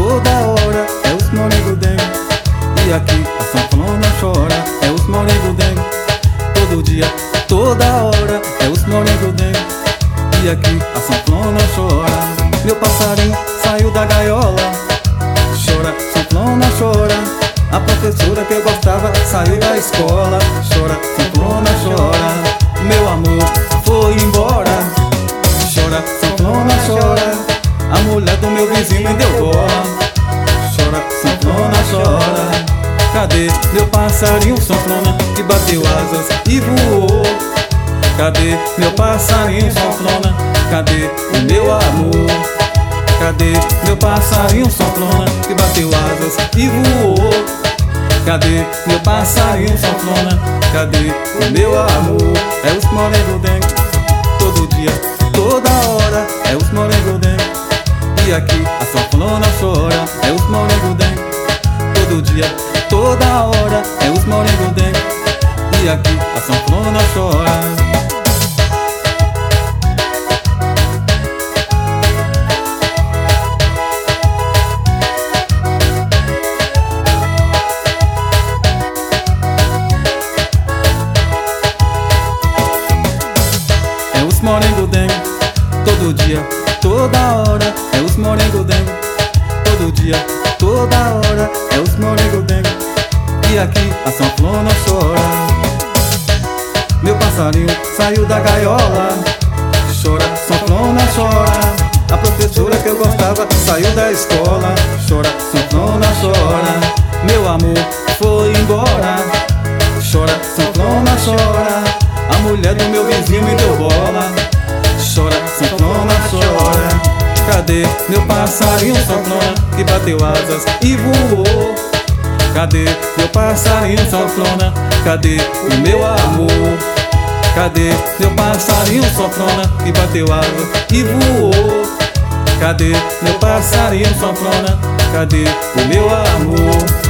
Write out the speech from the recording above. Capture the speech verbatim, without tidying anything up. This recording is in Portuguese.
toda hora é os morangos dengue. E aqui a sanfona chora, é os morangos dengue. Todo dia, toda hora é os morangos dengue. E aqui a sanfona chora. Meu passarinho saiu da gaiola, chora, sanfona chora. A professora que eu gostava saiu da escola, chora, sanfona chora. Meu amor foi embora, chora, sanfona chora. A mulher do meu vizinho me deu bola, chora, sanfona chora. Cadê meu passarinho sanfona que bateu asas e voou? Cadê meu passarinho sanfona? Cadê o meu amor? Cadê meu passarinho sanfona que bateu asas e voou? Cadê meu passarinho sanfona? Cadê o meu amor? É os morangos dengue. Todo dia, toda hora é os morangos dengue. E aqui a sanfona chora, é os morangos dengue. Todo dia, toda hora é os morangos dengue. E aqui a sanfona chora. É os morangos dengue. Todo dia, toda hora é os morangos dengue. Todo dia, toda hora é os morangos dengue. E aqui a sanfona chora. Meu passarinho saiu da gaiola, chora, sanfona chora. A professora que eu gostava saiu da escola, chora, sanfona chora. Meu amor foi embora, chora, sanfona chora. A mulher do meu vizinho me deu bola, chora, sanfona chora. Cadê meu passarinho sanfona que bateu asas e voou? Cadê meu passarinho sanfona? Cadê o meu amor? Cadê meu passarinho sanfona que bateu asas e voou? Cadê meu passarinho sanfona? Cadê o meu amor?